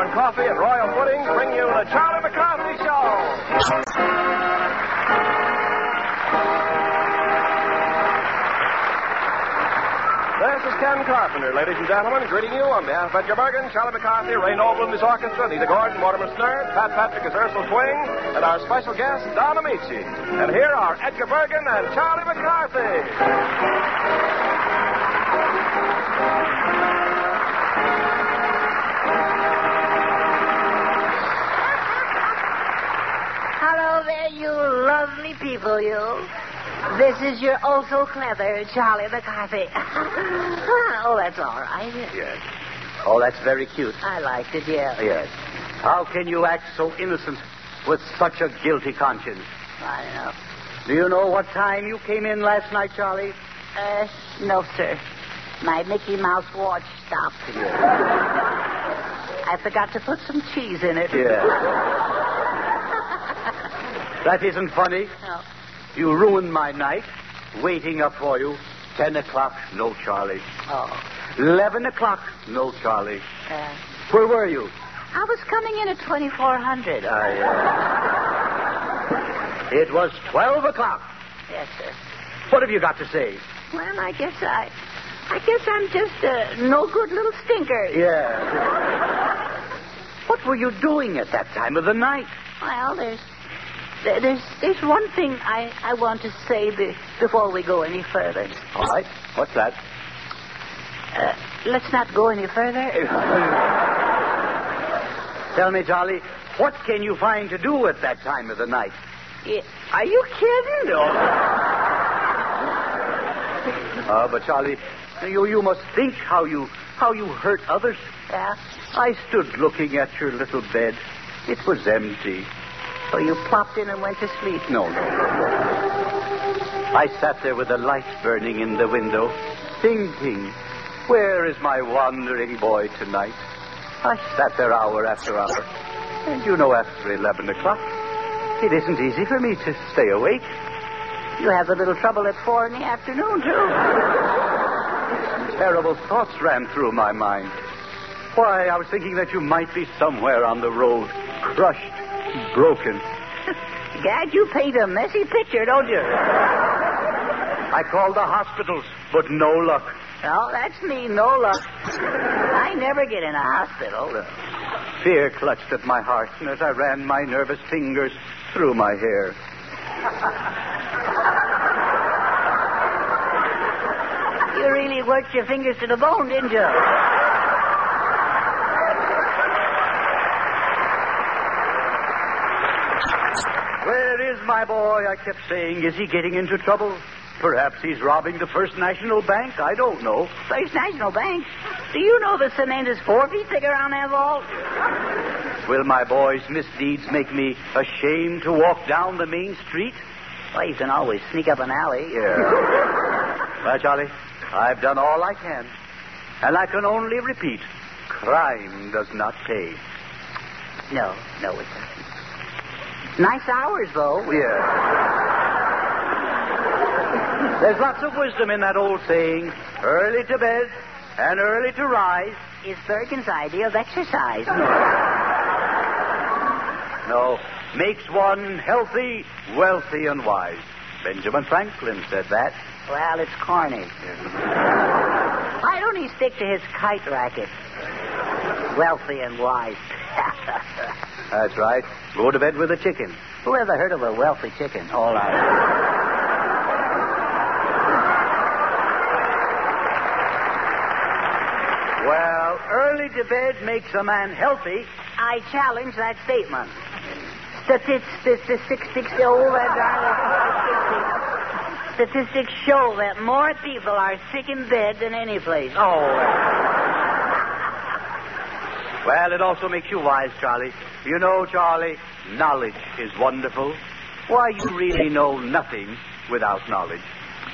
corn coffee and royal pudding bring you the Charlie McCarthy Show. This is Ken Carpenter, ladies and gentlemen, greeting you on behalf of Edgar Bergen, Charlie McCarthy, Ray Noble and his orchestra, Nita Gordon, Mortimer Snerd, Pat Patrick as Ursula Twing, and our special guest, Don Amici. And here are Edgar Bergen and Charlie McCarthy. Hello there, you lovely people, you. This is your oh-so-clever Charlie McCarthy. Oh, that's all right. Yes. Oh, that's very cute. I liked it, yeah. Yes. How can you act so innocent with such a guilty conscience? I know. Do you know what time you came in last night, Charlie? No, sir. My Mickey Mouse watch stopped. Yeah. I forgot to put some cheese in it. Yeah. That isn't funny. No. You ruined my night, waiting up for you. 10 o'clock, no Charlie. Oh. 11 o'clock, no Charlie. Where were you? I was coming in at 2400. It was 12 o'clock. Yes, sir. What have you got to say? Well, I guess I'm just a no good little stinker. Yeah. What were you doing at that time of the night? Well, there's one thing I want to say before we go any further. All right. What's that? Let's not go any further. Tell me, Charlie, what can you find to do at that time of the night? Yeah. Are you kidding? No. But Charlie, you must think how you hurt others. Yeah? I stood looking at your little bed. It was empty. So you plopped in and went to sleep? No. I sat there with the light burning in the window, thinking, where is my wandering boy tonight? I sat there hour after hour. And after 11 o'clock, it isn't easy for me to stay awake. You have a little trouble at 4 in the afternoon, too. Terrible thoughts ran through my mind. Why, I was thinking that you might be somewhere on the road, crushed, broken. Gad, you paint a messy picture, don't you? I called the hospitals, but no luck. No, that's me, no luck. I never get in a hospital. Fear clutched at my heart, and as I ran my nervous fingers through my hair. You really worked your fingers to the bone, didn't you? Where is my boy? I kept saying. Is he getting into trouble? Perhaps he's robbing the First National Bank. I don't know. First National Bank? Do you know the cement is 4 feet thicker on that vault? Will my boy's misdeeds make me ashamed to walk down the main street? Well, you can always sneak up an alley. Yeah. Well, Charlie, I've done all I can. And I can only repeat, crime does not pay. No, it doesn't. Nice hours, though. Yeah. There's lots of wisdom in that old saying, early to bed and early to rise. Is Bergen's idea of exercise. No, makes one healthy, wealthy, and wise. Benjamin Franklin said that. Well, it's corny. Why don't he stick to his kite racket? Wealthy and wise. That's right. Go to bed with a chicken. Who ever heard of a wealthy chicken? All right. Well, early to bed makes a man healthy. I challenge that statement. Statistics show that more people are sick in bed than any place. Well, it also makes you wise, Charlie. You know, Charlie, knowledge is wonderful. Why, you really know nothing without knowledge.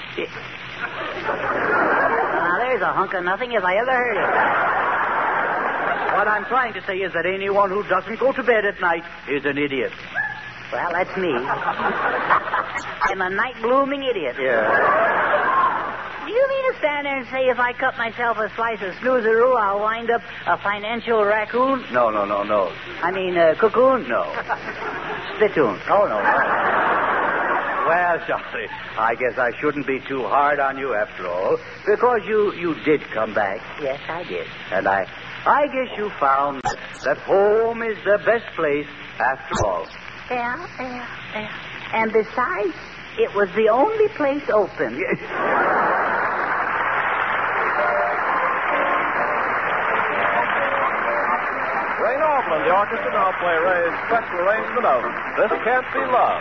Now, there's a hunk of nothing if I ever heard it. What I'm trying to say is that anyone who doesn't go to bed at night is an idiot. Well, that's me. I'm a night-blooming idiot. Yeah. Do you mean to stand there and say if I cut myself a slice of snoozeroo, I'll wind up a financial raccoon? No. I mean, cocoon? No. Spittoon? Oh, no. Well, Charlie, I guess I shouldn't be too hard on you after all, because you did come back. Yes, I did. And I guess you found that home is the best place after all. Yeah. And besides, it was the only place open. Ray Noble and the orchestra now play Ray's special arrangement of This Can't Be Love.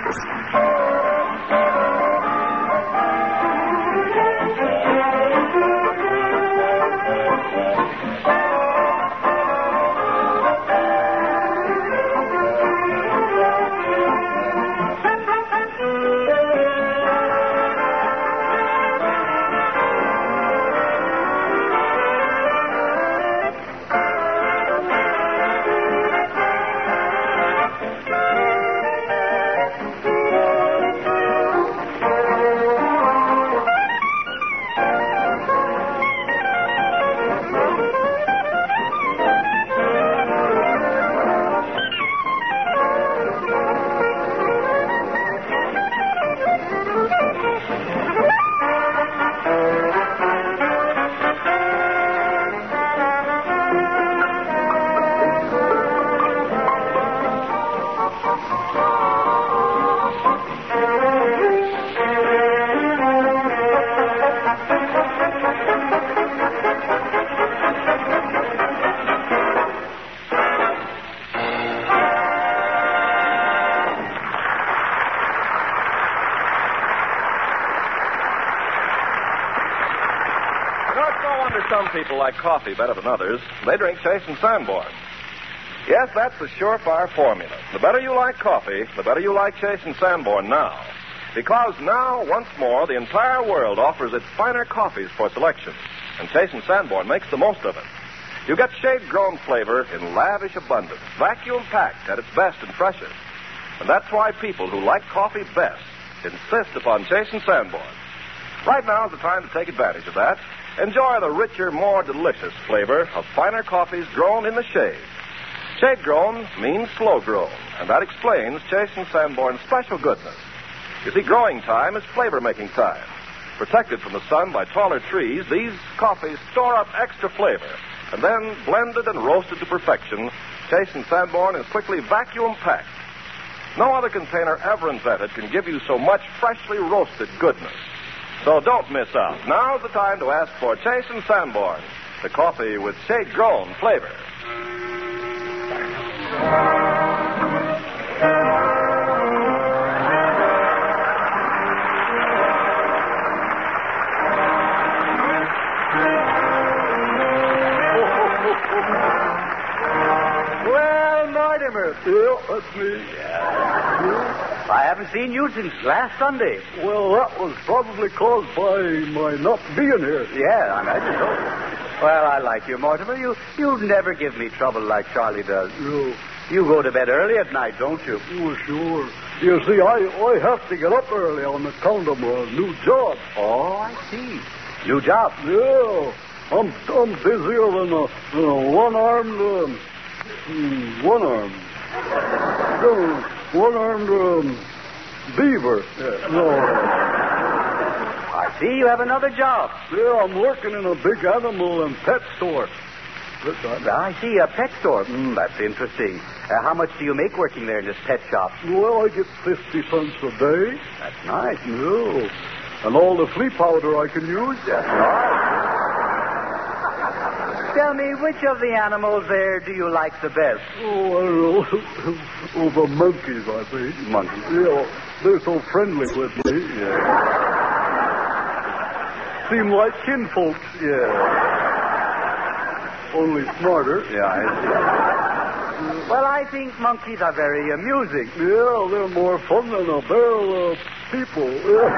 Some people like coffee better than others. They drink Chase and Sanborn. Yes, that's the surefire formula. The better you like coffee, the better you like Chase and Sanborn now. Because now, once more, the entire world offers its finer coffees for selection. And Chase and Sanborn makes the most of it. You get shade-grown flavor in lavish abundance, vacuum-packed at its best and freshest. And that's why people who like coffee best insist upon Chase and Sanborn. Right now is the time to take advantage of that. Enjoy the richer, more delicious flavor of finer coffees grown in the shade. Shade-grown means slow-grown, and that explains Chase and Sanborn's special goodness. You see, growing time is flavor-making time. Protected from the sun by taller trees, these coffees store up extra flavor, and then blended and roasted to perfection, Chase and Sanborn is quickly vacuum-packed. No other container ever invented can give you so much freshly roasted goodness. So don't miss out. Now's the time to ask for Chase and Sanborn, the coffee with shade-grown flavor. Well, Mortimer. Yeah, that's me. I haven't seen you since last Sunday. Well, that was probably caused by my not being here. Yeah, I imagine so. Well, I like you, Mortimer. You never give me trouble like Charlie does. No. You go to bed early at night, don't you? Oh, sure. You see, I have to get up early on account of a new job. Oh, I see. New job? Yeah. I'm busier than a one-armed beaver. No. I see you have another job. Yeah, I'm working in a big animal and pet store. I see, a pet store. That's interesting. How much do you make working there in this pet shop? Well, I get 50 cents a day. That's nice. Yeah. And all the flea powder I can use. That's nice. Tell me, which of the animals there do you like the best? Oh, I don't know. Oh, the monkeys, I think. Monkeys? Yeah, they're so friendly with me. Yeah. Seem like kinfolks. Yeah. Only smarter. Yeah, I see. Well, I think monkeys are very amusing. Yeah, they're more fun than a barrel of people.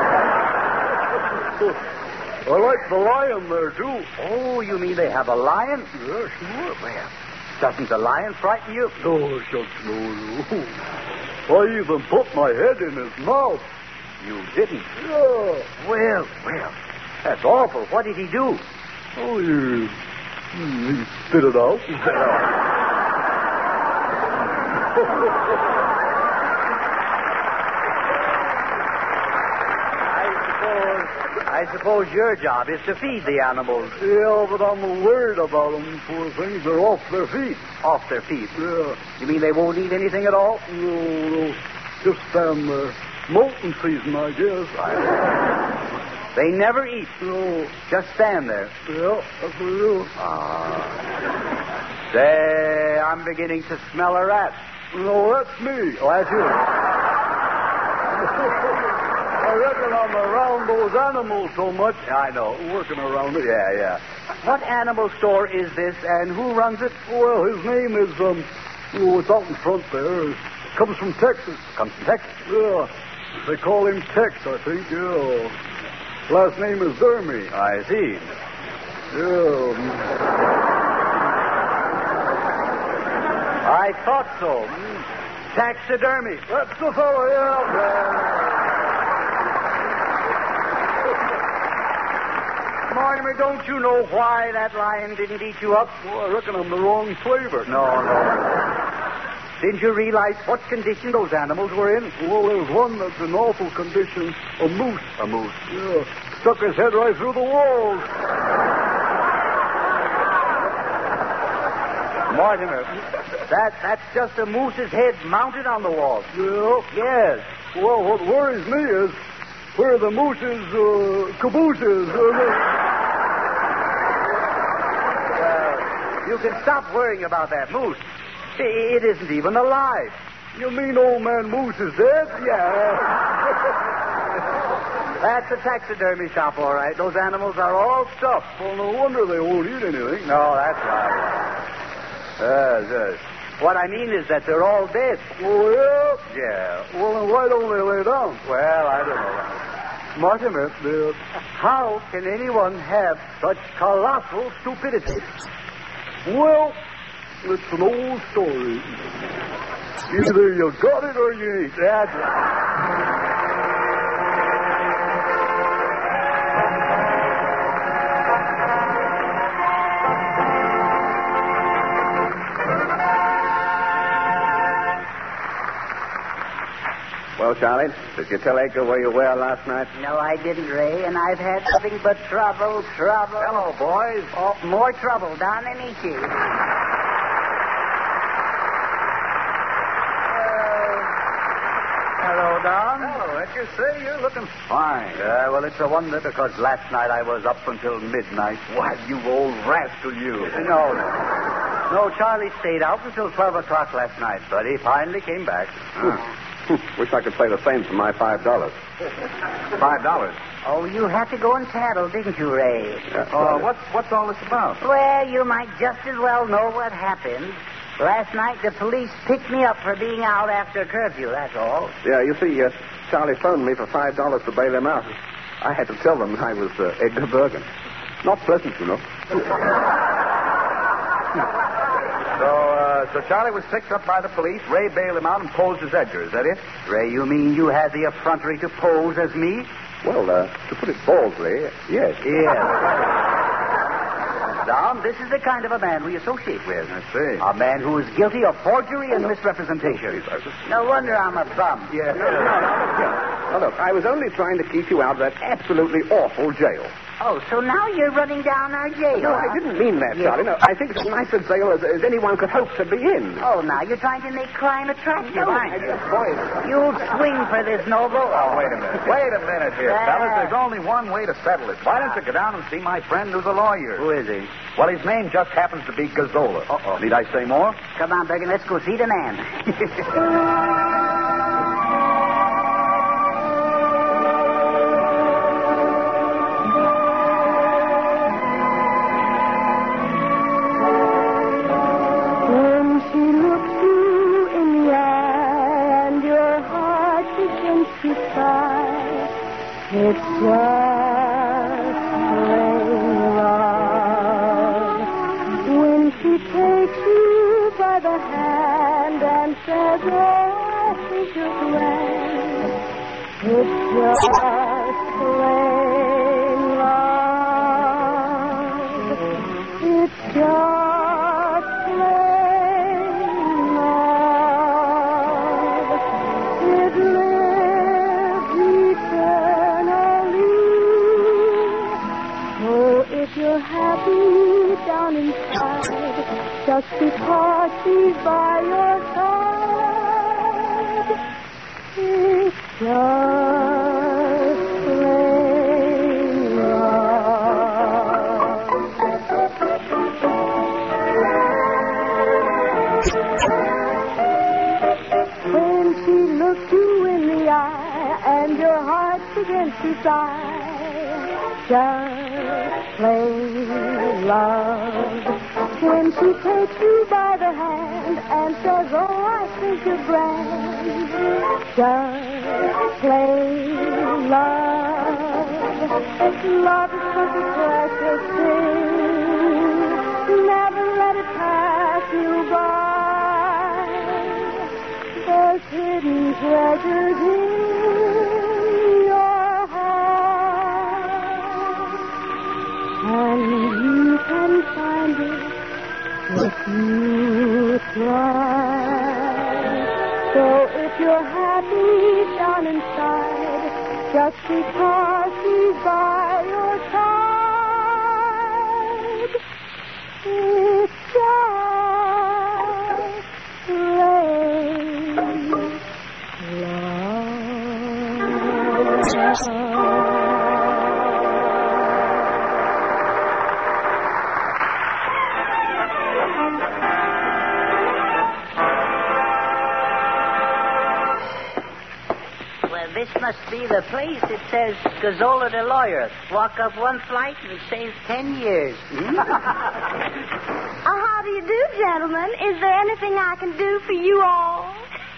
I like the lion there, too. Oh, you mean they have a lion? Yeah, sure. Well, doesn't the lion frighten you? Oh, shucks, no. I even put my head in his mouth. You didn't? Yeah. Well. That's awful. What did he do? Oh, he spit it out. I suppose your job is to feed the animals. Yeah, but I'm worried about them. Poor things, they're off their feet. Off their feet? Yeah. You mean they won't eat anything at all? No. Just molting season, I guess. They never eat. No. Just stand there. Yeah, that's what it is. Say, I'm beginning to smell a rat. No, that's me. Oh, that's you. I reckon I'm around those animals so much. Yeah, I know. Working around it. Yeah. What animal store is this, and who runs it? Well, his name is, it's out in front there. It comes from Texas. Comes from Texas? Yeah. They call him Tex, I think, yeah. Last name is Dermy. I see. Yeah. I thought so. Taxidermy. That's the fellow, yeah. Mortimer, don't you know why that lion didn't eat you up? Well, I reckon I'm the wrong flavor. No. Didn't you realize what condition those animals were in? Well, there's one that's in awful condition. A moose. A moose? Yeah. Stuck his head right through the walls. Mortimer, that's just a moose's head mounted on the wall. Yeah? Yes. Well, what worries me is where the moose's caboose is. Well, you can stop worrying about that moose. It isn't even alive. You mean old man Moose is dead? Yeah. That's a taxidermy shop, all right. Those animals are all stuffed. Well, no wonder they won't eat anything. No, that's right. Yes. What I mean is that they're all dead. Oh, yeah? Yeah. Well, then why don't they lay down? Well, I don't know. Mortimer, how can anyone have such colossal stupidity? Well, it's an old story. Either you got it or you ain't. That's right. Well, Charlie, did you tell Edgar where you were last night? No, I didn't, Ray, and I've had nothing but trouble. Hello, boys. Oh, more trouble down in Ichi. Hello, Don. Hello, Edgar. Say, you're looking Fine. Well, it's a wonder because last night I was up until midnight. Why, you old rascal, you. No, Charlie stayed out until 12 o'clock last night, but he finally came back. Wish I could say the same for my $5. $5? Oh, you had to go and tattle, didn't you, Ray? What's all this about? Well, you might just as well know what happened. Last night, the police picked me up for being out after curfew, that's all. Yeah, you see, Charlie phoned me for $5 to bail him out. I had to tell them I was Edgar Bergen. Not pleasant, you know. So Charlie was picked up by the police, Ray bailed him out and posed as Edgar, is that it? Ray, you mean you had the effrontery to pose as me? Well, to put it baldly, yes. Yes. Don, this is the kind of a man we associate with. I see. A man who is guilty of forgery and misrepresentation. No wonder I'm a bum. Yes. Now, look, I was only trying to keep you out of that absolutely awful jail. Oh, so now you're running down our jail. No, I didn't mean that, Charlie. No, I think it's as nice a jail as anyone could hope to be in. Oh, now you're trying to make crime attractive, aren't you? Boy, You'll swing for this, Noble. Oh, wait a minute. Wait a minute here, Yeah. fellas. There's only one way to settle it. Why don't you go down and see my friend who's a lawyer? Who is he? Well, his name just happens to be Gazzola. Uh-oh. Need I say more? Come on, Bergen, let's go see the man. When she looks you in the eye and your heart begins to sigh, it's just plain love. When she takes you by the hand and says, oh, I think you're grand, it's just plain love. if you're happy down inside, just because she's by your side, it's just plain love. When she looks you in the eye and your heart begins to sigh, just plain love. When she takes you by the hand and says, oh, I think you're grand, just plain love. Love is such a precious thing. Never let it pass you by. There's hidden treasures in your heart, and you can find it if you try. So if you're happy down inside, just because she's by your side, it's just plain love. This must be the place. It says Gazzola the lawyer. Walk up one flight and save 10 years. How do you do, gentlemen? Is there anything I can do for you all?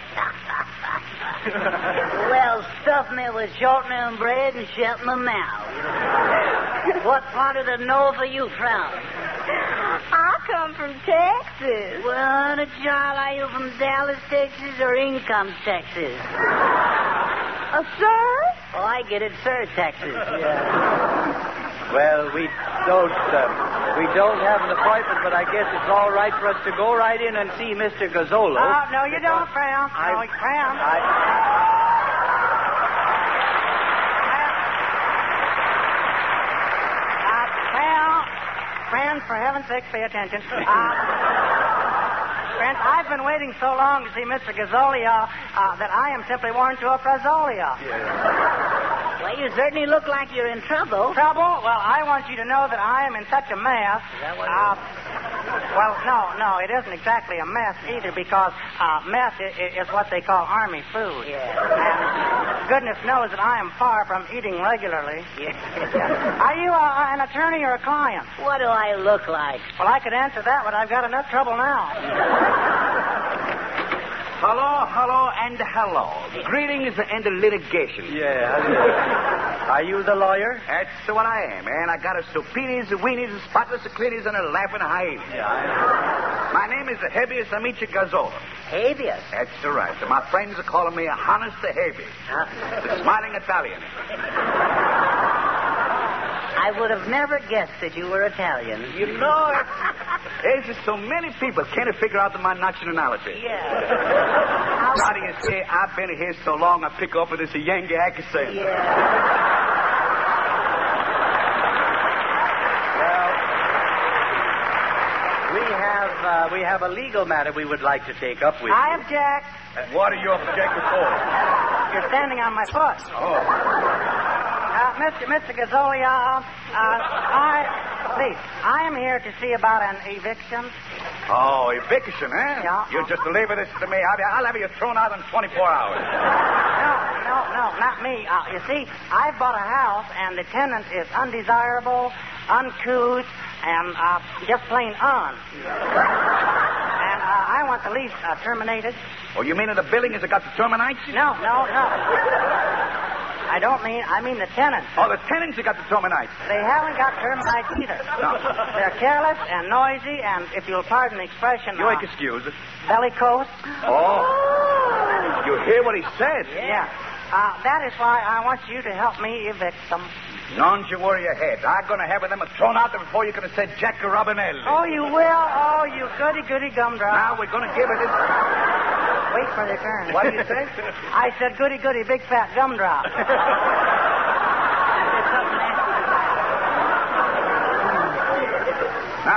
Well, stuff me with shortening bread and shut my mouth. What part of the north are you from? I come from Texas. What a child, are you from Dallas, Texas, or Income, Texas? Sir? Oh, I get it, sir, Texas. Yeah. Well, we don't have an appointment, but I guess it's all right for us to go right in and see Mr. Gazzola. Oh, no, you don't, Fran. No, Fran. Fran, for heaven's sake, pay attention. Friends, I've been waiting so long to see Mr. Gazzola that I am simply worn to a Frazzolia. Yeah. Well, you certainly look like you're in trouble. Trouble? Well, I want you to know that I am in such a mess. Is that what Well, no, it isn't exactly a mess either, because mess is what they call army food. Yeah. And goodness knows that I am far from eating regularly. Yeah. Are you an attorney or a client? What do I look like? Well, I could answer that, but I've got enough trouble now. Hello, and hello. Greetings and litigation. Yeah. Are you the lawyer? That's what I am, and I got a subpoenas, a weenies, a spotless, a cleanies, and a laughing hyena. Yeah. My name is Habeas Amici Gazzola. Habeas. That's right. My friends are calling me Honest Habeas. The smiling Italian. I would have never guessed that you were Italian. You know, there's just so many people can't figure out my nationality. Yeah. How do you say I've been here so long I pick up with this Yankee accent? Yeah. Well, we have a legal matter we would like to take up with you. I object. And what are you objecting for? You're standing on my foot. Oh. Mr. Gazzola, I am here to see about an eviction. Oh, eviction, eh? Yeah. You just deliver this to me. I'll have you thrown out in 24 hours. No, not me. You see, I've bought a house, and the tenant is undesirable, uncouth, and just plain And I want the lease terminated. Oh, you mean the building has got the termites? No. I mean the tenants. Oh, the tenants have got the termites. They haven't got termites either. No. They're careless and noisy, and if you'll pardon the expression, You ain't excused. bellicose. Oh. You hear what he said? Yeah. That is why I want you to help me evict them. Don't you worry your head. I'm going to have them thrown out there before you could have said Jack Robinelli. Oh, you will? Oh, you goody gumdrop. Now we're going to give it this... Wait for their turn. What did you say? I said goody, big fat gumdrop.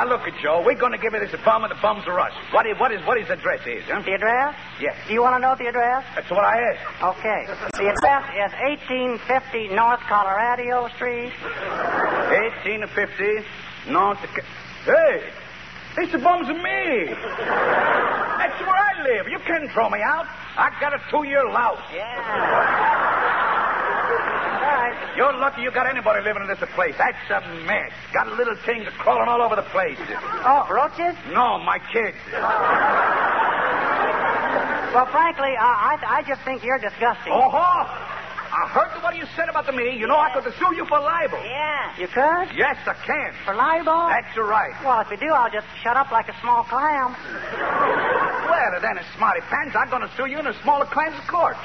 Now, look at Joe. We're going to give you this bum, and the bums are us. What his address is, huh? The address? Yes. Do you want to know the address? That's what I asked. Okay. The address is 1850 North Colorado Street. 1850 North... Hey! It's the bums of me. That's where I live. You can't throw me out. I got a 2-year louse. Yeah. All right. You're lucky you got anybody living in this place. That's a mess. Got little things crawling all over the place. Oh, roaches? No, my kids. Well, frankly, I just think you're disgusting. Oh, I heard what you said about me. You know I could sue you for libel. Yeah. You could? Yes, I can. For libel? That's right. Well, if you do, I'll just shut up like a small clam. Well, then, smarty pants, I'm going to sue you in a smaller claims court.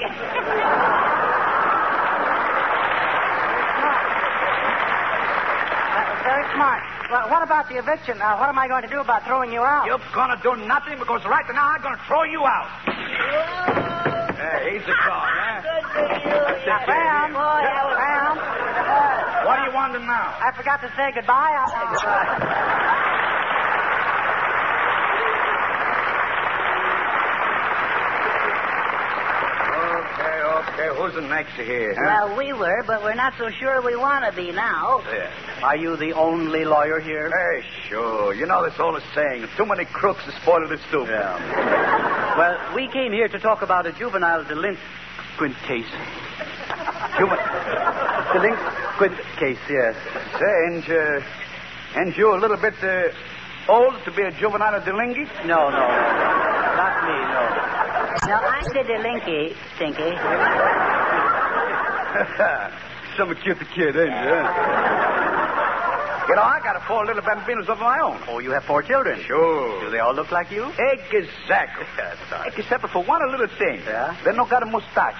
Very smart. Well, what about the eviction? What am I going to do about throwing you out? You're going to do nothing because right now I'm going to throw you out. He's the car, huh? Good for you. That's it, Sam, boy, Sam. What do you want to know? I forgot to say goodbye. I'll say goodbye. Okay, who's the next here, huh? Well, we were, but we're not so sure we want to be now. Yeah. Are you the only lawyer here? Hey, sure. You know this old saying, too many crooks to spoil the stupid. Yeah. Well, we came here to talk about a juvenile delinquent case. Delinquent case, yes. Say, and you a little bit old to be a juvenile delinquent? No. Not me, no. No, I'm the delinquent, Stinky. Some cute kid, ain't you? You know, I got 4 little bambinos of my own. Oh, you have 4 children? Sure. Do they all look like you? Exactly. Except for one little thing. Yeah? They don't got a mustache.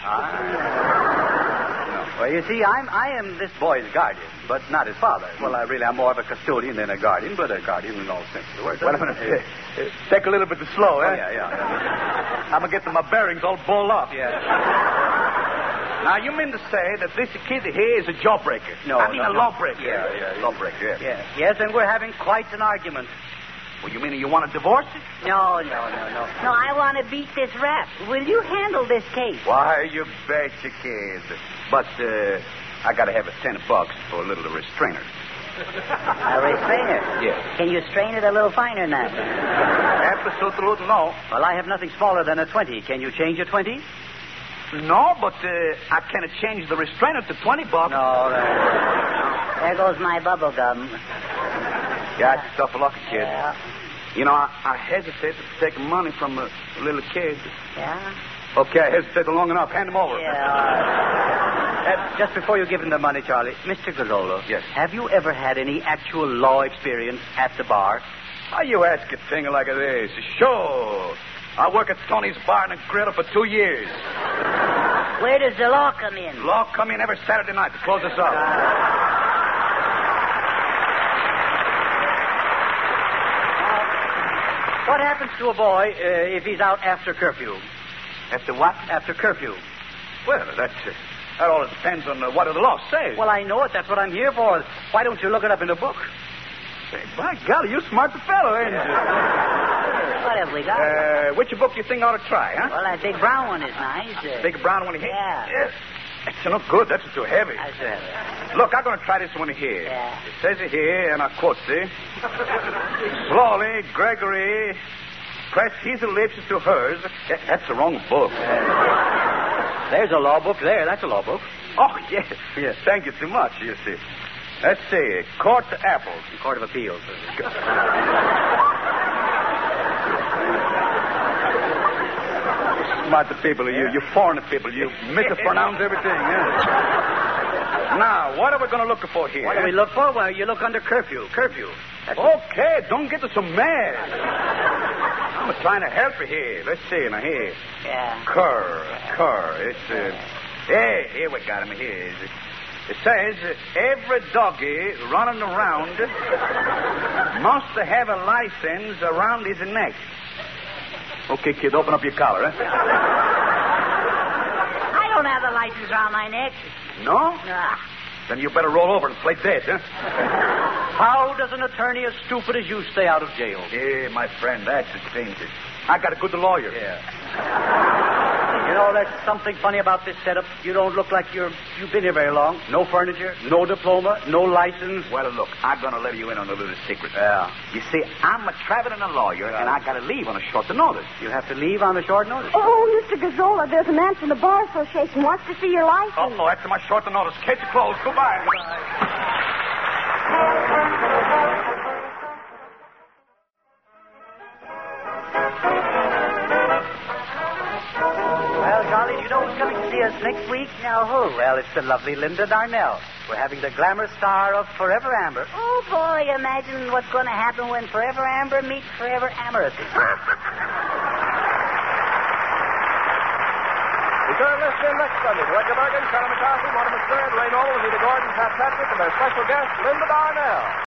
Well, you see, I am this boy's guardian, but not his father. Well, I'm more of a custodian than a guardian, but a guardian in all sense of the word. Well, take a little bit slow, eh? Oh, yeah. I'm going to get my bearings all balled up. Yeah. Now, you mean to say that this kid here is a jawbreaker? No, I mean no, a no. lawbreaker. Yeah. Lawbreaker, yeah. Yes, and we're having quite an argument. Well, you mean you want a divorce? No. No, I want to beat this rap. Will you handle this case? Why, you betcha, kid. But I got to have $10 for a little restrainer. A restrainer? Yeah. Can you strain it a little finer than that? Absolutely no. Well, I have nothing smaller than a 20. Can you change a 20? No, but I can't change the restrainer to $20. No, There goes my bubble gum. Yeah, it's tough luck, kid. Yeah. You know, I hesitate to take money from a little kid. Yeah? Okay, I hesitated long enough. Hand him over. Yeah. just before you give him the money, Charlie, Mr. Garolo. Yes. Have you ever had any actual law experience at the bar? How you ask a thing like this? Sure. I work at Tony's Bar and Grill for 2 years. Where does the law come in? Law come in every Saturday night to close us up. What happens to a boy if he's out after curfew? After what? After curfew. Well, that all depends on what the law says. Well, I know it. That's what I'm here for. Why don't you look it up in a book? Say, by golly, you smart fellow, ain't you? What have we got? Which book you think I ought to try, huh? Well, that big brown one is nice. Big brown one here? Yeah. Yes. That's no good. That's too heavy. That's right. Look, I'm going to try this one here. Yeah. It says it here, and I quote, see? Slowly, Gregory pressed his lips to hers. That's the wrong book. There's a law book there. That's a law book. Oh, yes. Yes. Thank you too much, you see. Let's see. Court Apples. Court of Appeals. Smart people, you foreign people. You mispronounce everything, yeah? Now, what are we going to look for here? What do we look for? Well, you look under curfew. Curfew. Okay, don't get so mad. I'm trying to help you here. Let's see, now here. Yeah. Cur. It's, hey, here we got him here. It says, every doggy running around must have a license around his neck. Okay, kid, open up your collar, eh? I don't have a license around my neck. No? Nah. Then you better roll over and play dead, huh? How does an attorney as stupid as you stay out of jail? Yeah, my friend, that's a danger. I got a good lawyer. Yeah. You know, there's something funny about this setup. You don't look like you've been here very long. No furniture, no diploma, no license. Well, look, I'm going to let you in on a little secret. Yeah. You see, I'm a traveling lawyer, and I got to leave on a short notice. You have to leave on a short notice. Oh, Mr. Gazzola, there's a man from the Bar Association wants to see your license. Oh, that's my short notice. Case closed. Goodbye. Well, Charlie, you know who's coming to see us next week? Now, who? Well, it's the lovely Linda Darnell. We're having the glamour star of Forever Amber. Oh, boy, imagine what's going to happen when Forever Amber meets Forever Amorous. Return listening next Sunday to Edgar Bergen, Charlie McCarthy, Mortimer Stern, Ray Noble, Anita Gordon, Pat Patrick, and their special guest, Linda Darnell.